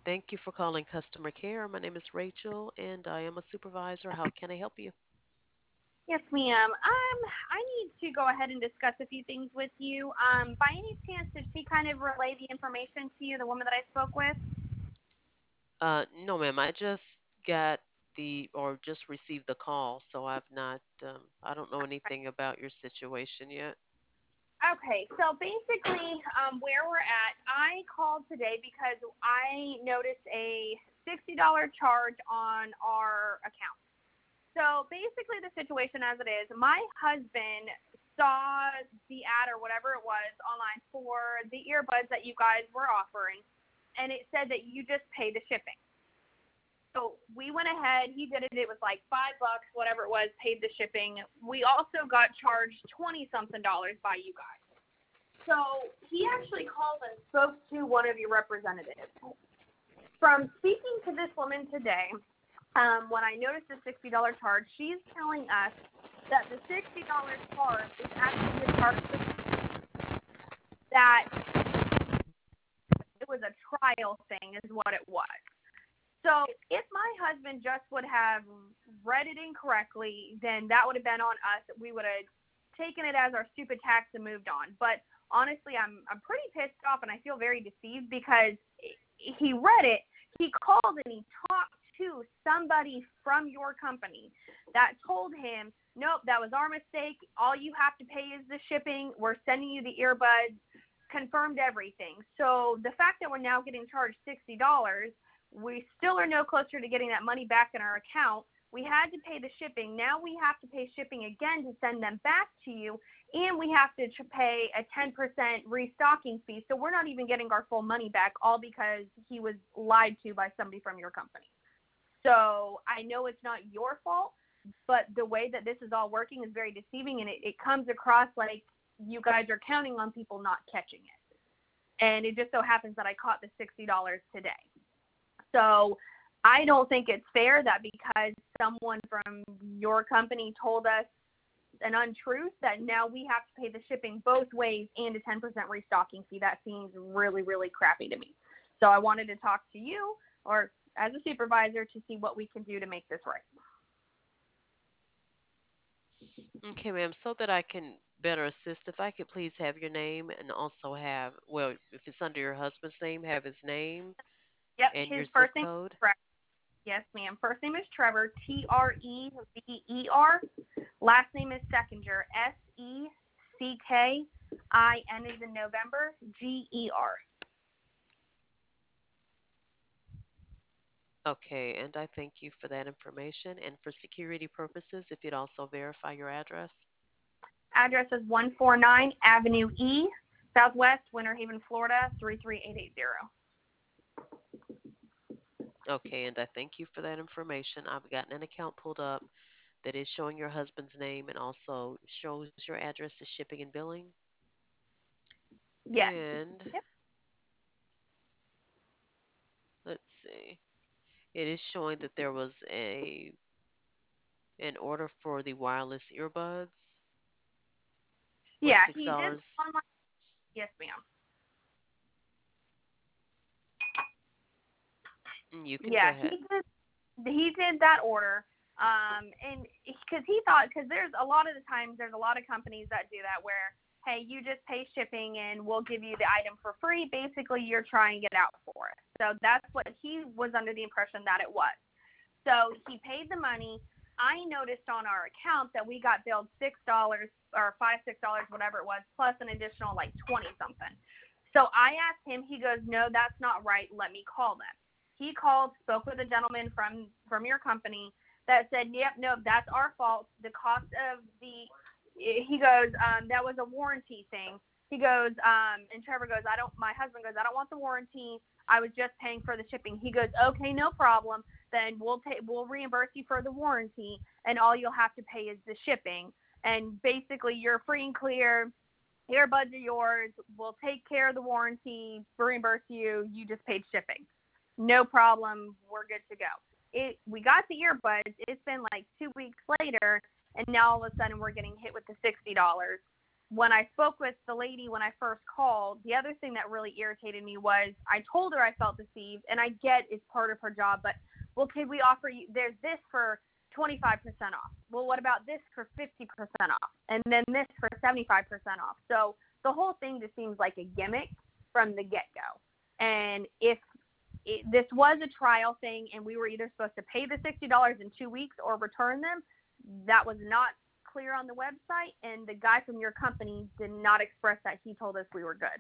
Thank you for calling customer care. My name is Rachel, and I am a supervisor. How can I help you? Yes, ma'am. I need to go ahead and discuss a few things with you. By any chance, did she kind of relay the information to you, the woman that I spoke with? No, ma'am. I just got or just received the call, so I've not. I don't know anything about your situation yet. Okay, so basically, where we're at, I called today because I noticed a $60 charge on our account. So basically, the situation as it is, my husband saw the ad or whatever it was online for the earbuds that you guys were offering, and it said that you just pay the shipping. So we went ahead, he did it. It was like $5, whatever it was, paid the shipping. We also got charged 20 something dollars by you guys. So he actually called and spoke to one of your representatives. From speaking to this woman today, when I noticed the $60 charge, she's telling us that the $60 charge is actually a charge that it was a trial thing, is what it was. So if my husband just would have read it incorrectly, then that would have been on us. We would have taken it as our stupid tax and moved on. But honestly, I'm pretty pissed off and I feel very deceived because he read it. He called and he talked to somebody from your company that told him, nope, that was our mistake. All you have to pay is the shipping. We're sending you the earbuds. Confirmed everything. So the fact that we're now getting charged $60, we still are no closer to getting that money back in our account. We had to pay the shipping. Now we have to pay shipping again to send them back to you, and we have to pay a 10% restocking fee. So we're not even getting our full money back, all because he was lied to by somebody from your company. So I know it's not your fault, but the way that this is all working is very deceiving, and it comes across like you guys are counting on people not catching it. And it just so happens that I caught the $60 today. So I don't think it's fair that because someone from your company told us an untruth that now we have to pay the shipping both ways and a 10% restocking fee. That seems really, really crappy to me. So I wanted to talk to you or as a supervisor to see what we can do to make this right. Okay, ma'am. So that I can better assist, if I could please have your name and also have, well, if it's under your husband's name, have his name Yep, and his your zip first name code. is Trevor. Yes, ma'am. First name is Trevor, Trever. Last name is Seckinger, Seckin is in November, Ger. Okay, and I thank you for that information. And for security purposes, if you'd also verify your address. Address is 149 Avenue E, Southwest, Winter Haven, Florida, 33880. Okay, and I thank you for that information. I've gotten an account pulled up that is showing your husband's name and also shows your address to shipping and billing. Yes. And Yep. let's see. It is showing that there was a an order for the wireless earbuds for Yeah, he did $6. online. Yes, ma'am. You can go Yeah, ahead. he did that order. And because he thought, because there's a lot of the times there's a lot of companies that do that where, hey, you just pay shipping and we'll give you the item for free. Basically, you're trying it out for it. So that's what he was under the impression that it was. So he paid the money. I noticed on our account that we got billed $6 or $6, whatever it was, plus an additional like 20 something. So I asked him. He goes, "No, that's not right. Let me call them." He called, spoke with a gentleman from your company that said, "Yep, no, that's our fault. The cost of the," he goes, "that was a warranty thing." He goes, and Trevor goes, "I don't." My husband goes, "I don't want the warranty. I was just paying for the shipping." He goes, "Okay, no problem. Then we'll reimburse you for the warranty, and all you'll have to pay is the shipping. And basically, you're free and clear. Earbuds are yours. We'll take care of the warranty, reimburse you. You just paid shipping. No problem. We're good to go." We got the earbuds. It's been like 2 weeks later, and now all of a sudden we're getting hit with the $60. when I spoke with the lady when I first called, the other thing that really irritated me was I told her I felt deceived, and I get it's part of her job, but well, could we offer you? There's this for 25% off. Well, what about this for 50% off, and then this for 75% off? So the whole thing just seems like a gimmick from the get go. And if this was a trial thing, and we were either supposed to pay the $60 in 2 weeks or return them, that was not clear on the website, and the guy from your company did not express that. He told us we were good.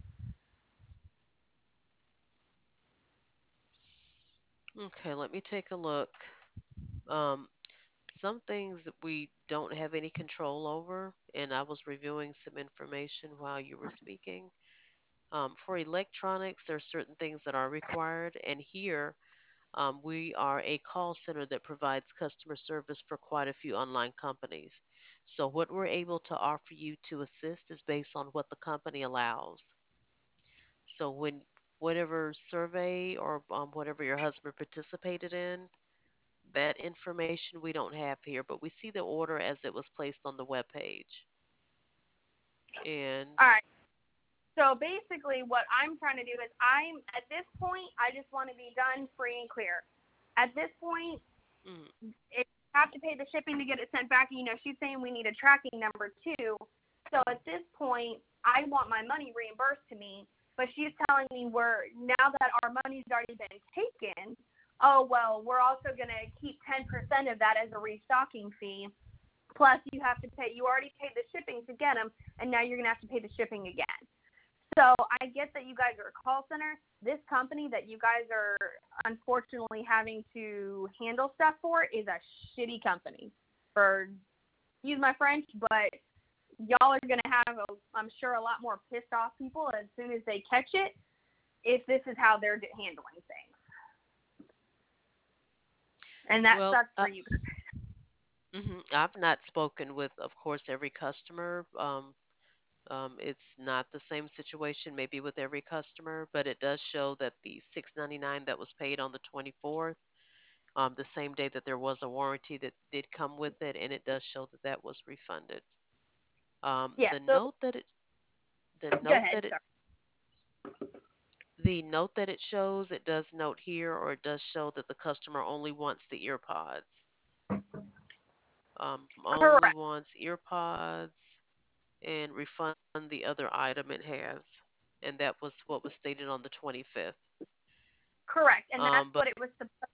Okay, let me take a look. Um, some things that we don't have any control over, and I was reviewing some information while you were speaking. For electronics, there are certain things that are required, and here we are a call center that provides customer service for quite a few online companies. So, what we're able to offer you to assist is based on what the company allows. So, when whatever survey or whatever your husband participated in, that information we don't have here, but we see the order as it was placed on the web page. And All right. So basically, what I'm trying to do is I'm at this point, I just want to be done free and clear. At this point, mm, if you have to pay the shipping to get it sent back, she's saying we need a tracking number too. So at this point, I want my money reimbursed to me, but she's telling me we're now that our money's already been taken. Oh well, we're also gonna keep 10% of that as a restocking fee. Plus, you have to pay. You already paid the shipping to get them, and now you're gonna have to pay the shipping again. So I get that you guys are a call center. This company that you guys are unfortunately having to handle stuff for is a shitty company. For use my French, but y'all are gonna have, I'm sure, a lot more pissed off people as soon as they catch it if this is how they're handling things, and that well, sucks for you. I've not spoken with, of course, every customer. It's not the same situation, maybe with every customer, but it does show that the 6.99 that was paid on the 24th, the same day that there was a warranty that did come with it, and it does show that that was refunded. Yeah. So The go note ahead. that it Sorry. the note that it shows, it does note here, or it does show that the customer only wants the earpods. Only Correct. wants earpods and refund the other item it has. And that was what was stated on the 25th. Correct. And that's But what it was supposed.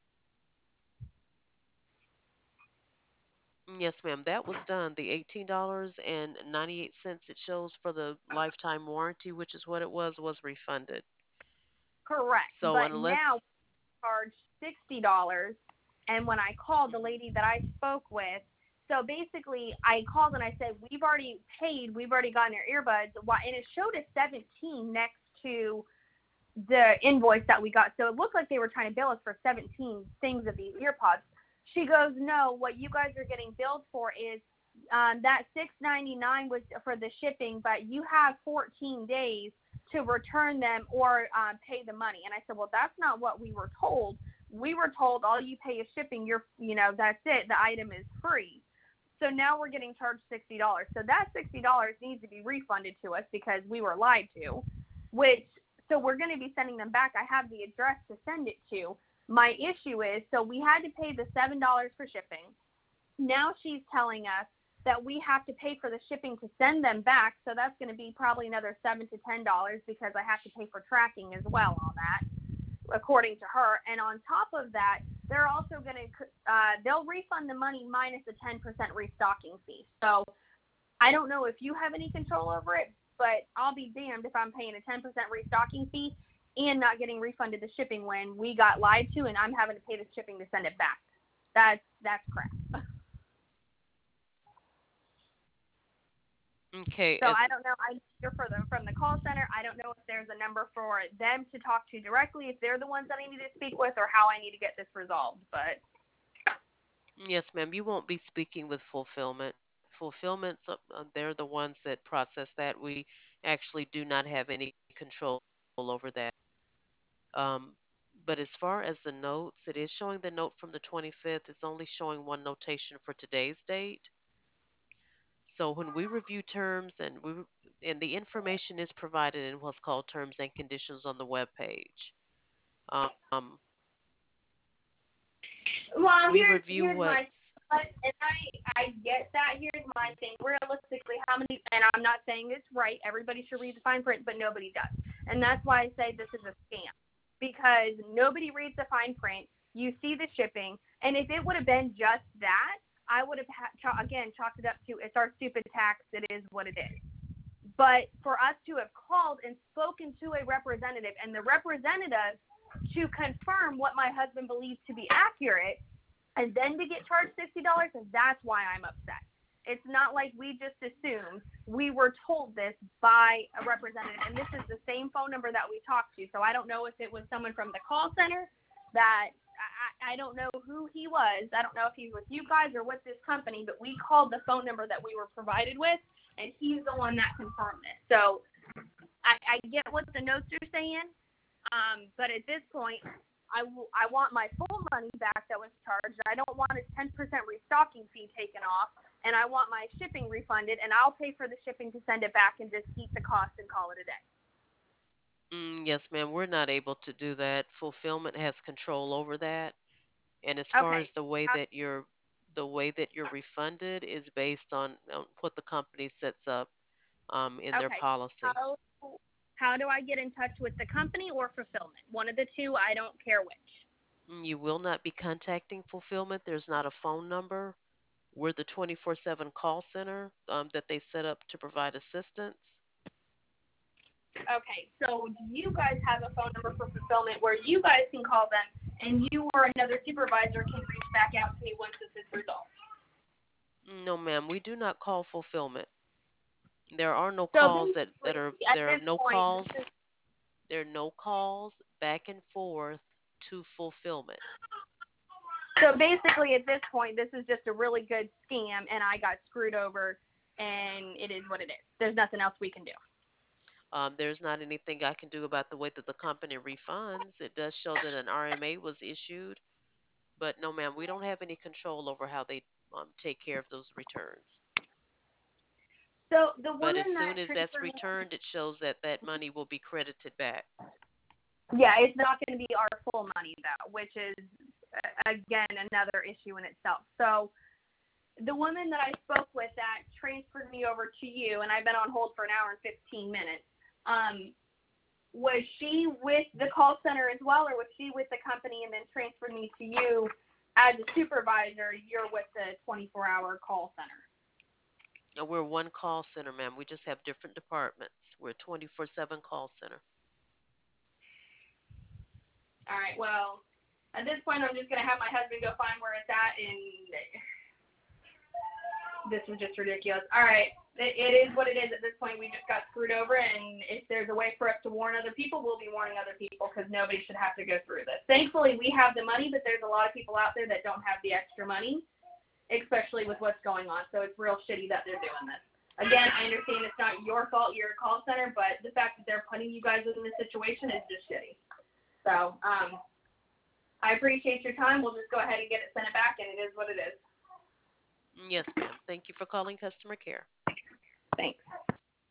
yes, ma'am, that was done. The $18.98 it shows for the lifetime warranty, which is what it was refunded. Correct. So But now unless, charged $60. And when I called the lady that I spoke with, so basically I called and I said, we've already paid, we've already gotten your earbuds. And it showed a 17 next to the invoice that we got. So it looked like they were trying to bill us for 17 things of these earpods. She goes, no, what you guys are getting billed for is that 6.99 was for the shipping, but you have 14 days to return them or pay the money. And I said, well, that's not what we were told. We were told all you pay is shipping. That's it. The item is free. So now we're getting charged $60. So that $60 needs to be refunded to us because we were lied to. Which so we're going to be sending them back. I have the address to send it to. My issue is so we had to pay the $7 for shipping. Now she's telling us that we have to pay for the shipping to send them back. So that's going to be probably another $7 to $10 because I have to pay for tracking as well on that, according to her. And on top of that, they're also going to they'll refund the money minus the 10% restocking fee. So I don't know if you have any control over it, but I'll be damned if I'm paying a 10% restocking fee and not getting refunded the shipping when we got lied to and I'm having to pay the shipping to send it back. That's crap. okay, So I don't know. I hear from the call center. I don't know if there's a number for them to talk to directly, if they're the ones that I need to speak with, or how I need to get this resolved. But yes, ma'am, you won't be speaking with fulfillment. Fulfillments, they're the ones that process that. We actually do not have any control over that. Um, but as far as the notes, it is showing the note from the 25th. It's only showing one notation for today's date. So when we review terms and the information is provided in what's called terms and conditions on the web page. Um, Well, we review here's my, what's and I get that. Here's my thing. Realistically, how many? And I'm not saying it's right. Everybody should read the fine print, but nobody does, and that's why I say this is a scam because nobody reads the fine print. You see the shipping, and if it would have been just that, I would have again chalked it up to it's our stupid tax. It is what it is. But for us to have called and spoken to a representative, and the representative to confirm what my husband believes to be accurate, and then to get charged $60, and that's why I'm upset. It's not like we just assumed. We were told this by a representative, and this is the same phone number that we talked to. So I don't know if it was someone from the call center that I don't know who he was. I don't know if he's with you guys or with this company, but we called the phone number that we were provided with, and he's the one that confirmed it. So I get what the notes are saying, but at this point, I want my full money back that was charged. I don't want a 10% restocking fee taken off, and I want my shipping refunded, and I'll pay for the shipping to send it back and just eat the cost and call it a day. yes, ma'am. We're not able to do that. Fulfillment has control over that. And as far Okay. as the way that you're refunded is based on what the company sets up in their Okay. policy. How how do I get in touch with the company or fulfillment? One of the two. I don't care which. You will not be contacting fulfillment. There's not a phone number. We're the 24/7 call center that they set up to provide assistance. Okay. So do you guys have a phone number for fulfillment where you guys can call them and you or another supervisor can reach back out to me once this is resolved? No, ma'am, we do not call fulfillment. There are no So calls that basically, are at there are this no point, calls there are no calls back and forth to fulfillment. at this point, this is just a really good scam, and I got screwed over, and it is what it is. There's nothing else we can do. There's not anything I can do about the way that the company refunds. It does show that an RMA was issued, but no, ma'am, we don't have any control over how they take care of those returns. So the But as woman that soon as that's transferred me, returned, it shows that that money will be credited back. yeah, it's not going to be our full money though, which is again another issue in itself. So the woman that I spoke with that transferred me over to you, and I've been on hold for an hour and 15 minutes. Um, was she with the call center as well, or was she with the company and then transferred me to you as a supervisor? You're with the 24-hour call center. We're one call center, ma'am. We just have different departments. We're a 24/7 call center. All right. Well, at this point, I'm just gonna have my husband go find where it's at, and this was just ridiculous. All right. It is what it is at this point. We just got screwed over, and if there's a way for us to warn other people, we'll be warning other people because nobody should have to go through this. Thankfully, we have the money, but there's a lot of people out there that don't have the extra money, especially with what's going on. So it's real shitty that they're doing this. Again, I understand it's not your fault. You're a call center, but the fact that they're putting you guys in this situation is just shitty. So I appreciate your time. We'll just go ahead and get it sent back, and it is what it is. Yes, ma'am. Thank you for calling customer care. Thanks.